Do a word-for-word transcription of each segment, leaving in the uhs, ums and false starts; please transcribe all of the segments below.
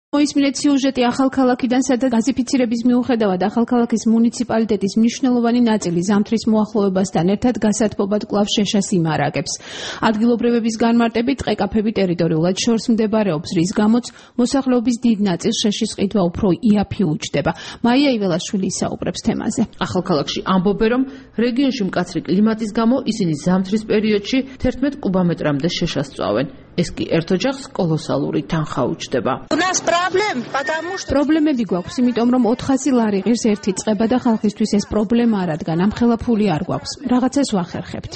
მოისმინეთ სიუჟეტი ახალქალაქიდან, სადაც გაზიფიცირების მიუხედავად ახალქალაქის მუნიციპალიტეტის მნიშვნელოვანი ნაწილი ზამთრის მოახლოებასთან ერთად გასათბობად კვლავ შეშას იმარაგებს. ადგილობრივების განმარტებით ტყეკაფები ტერიტორიულად შორს მდებარეობს, რის გამოც მოსახლეობის დიდ ნაწილს შეშის ყიდვა უფრო იაფი უჯდება. მაია იველაშვილი ისაუბრებს თემაზე. ახალქალაქში ამბობენ, რომ რეგიონში მკაცრი კლიმატის გამო ისინი ზამთრის პერიოდში თერთმეტ კუბომეტრამდე შეშას წვავენ. ეს კი ერთ ოჯახს კოლოსალური თანხა უჯდება. პრობლემები გვაქვს, იმიტომ რომ ოთხასი ლარი ღირს ერთი წყება და ხალხისთვის ეს პრობლემაა, რადგან ამხელა ფული არ გვაქვს. რაღაცას ვახერხებთ.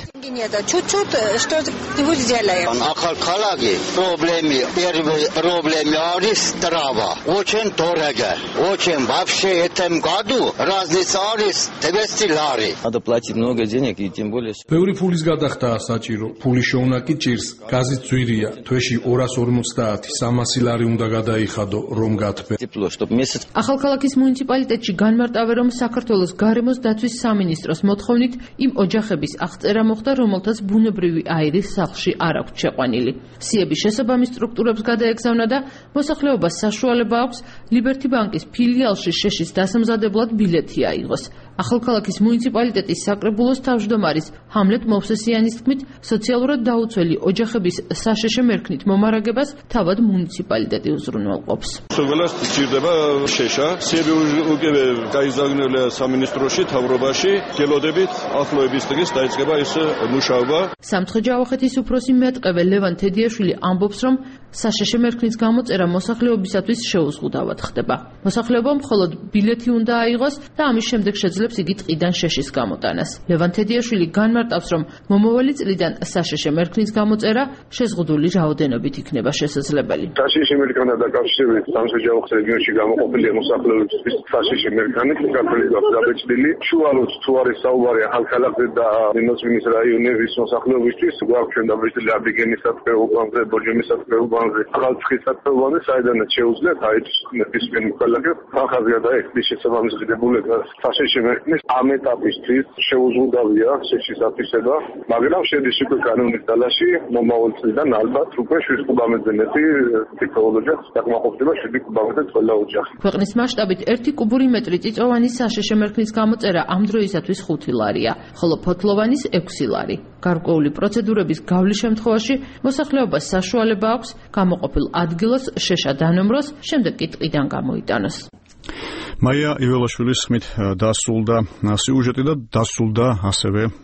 ახალქალაქი პრობლემი, პირველი პრობლემი არის ტრავა. Очень дорого. Очень вообще этому году разница არის двести лари. Надо платить много денег и тем более. ბევრი ფულის გადახდაა საჭირო. ფული შოვნა კი ჭირს. გაზი ძვირია. თვეში ორას ორმოცდაათი სამასი ლარი უნდა გადაიხადო, რომ გათბე. ახალქალაქის მუნიციპალიტეტში განმარტავენ, რომ საქართველოს გარემოს დაცვის სამინისტროს მოთხოვნით იმ ოჯახების აღწერა მოხდა, რომელთაც ბუნებრივი აირის სახლში არ აქვთ შეყვანილი. სიების შესაბამის სტრუქტურებს გადაეგზავნა და მოსახლეობას საშუალება აქვს ლიბერთი ბანკის ფილიალში შეშის დასამზადებლად ბილეთი აიღოს. ახალქალაქის მუნიციპალიტეტის საკრებულოს თავმჯდომარის ჰამლეტ მოვსესიანის თქმით, სოციალურად დაუცველი ოჯახების საშეშე მერქნით მომარაგებას თავად მუნიციპალიტეტი უზრუნველყოფს. სულ სჭირდება შეშა. სიები უკვე გაიზარდნილია სამინისტროში, თავრობაში, გელოდებით ახლოების დღეს დაიწყება ეს მუშაობა. სამცხე-ჯავახეთის უფროსი მეტყევე ლევან თედიაშვილი ამბობს, რომ საშეშე მერქნის გამოწერა მოსახლეობისათვის შეუზღუდავად ხდება. მოსახლეობამ მხოლოდ ბილეთი უნდა აიღოს და ამის შემდეგ შეძლებს იგი ტყიდან შეშის გამოტანას. ლევან თედიაშვილი განმარტავს, რომ მომავალი წლიდან საშეშე მერქნის გამოწერა შეზღუდული რაოდენობით იქნება შესაძლებელი. საშეშე მერქანთან დაკავშირებით სამცხე-ჯავახეთის რეგიონში გამოყოფილი მოსახლეობისთვის საშეშე მერქანი საქართველოს გაბეჭდილი. შუალოდ თუ არის საუბარი ახალქალაქზე და ნინოსვინის რაიონების მოსახლეობისთვის, გვაქვს ჩვენ დაბეჭდილი აბიგენის სათბობაზე, ბორჯომის სათბობაზე, ახალციხის სათბობაზე, საიდანაც შეუძლიათ აიც ნებისმიერ მოქალაქეს ხალხაზე გადაექცეს შესაბამისი ღირებულება საშეშე მერქნის ამ ეტაპისთვის შეუზღუდავია შეშის აფიქსება, მაგრამ შედის უკვე კანონის ძალაში მომავალ წლიდან ალბათ უკვე შვიდ კუბომეტრზე მეტი ტექნოლოგიას დაკმაყოფილება შვიდი კუბომეტრზე ყველა ოჯახი. ქვეყნის მასშტაბით ერთი კუბური მეტრი წიწვოვანი საშეშე მერქნის გამოწერა ამ დროისათვის ხუთი ლარია, ხოლო ფოთლოვანის ექვსი ლარი. გარკვეული პროცედურების გავლის შემთხვევაში მოსახლეობას საშუალება აქვს გამოყოფილ ადგილას შეშა დანომროს, შემდეგ კი ტყიდან გამოიტანოს. მაია იველაშვილის ხმით დასრულდა სიუჟეტი და დასრულდა ასევე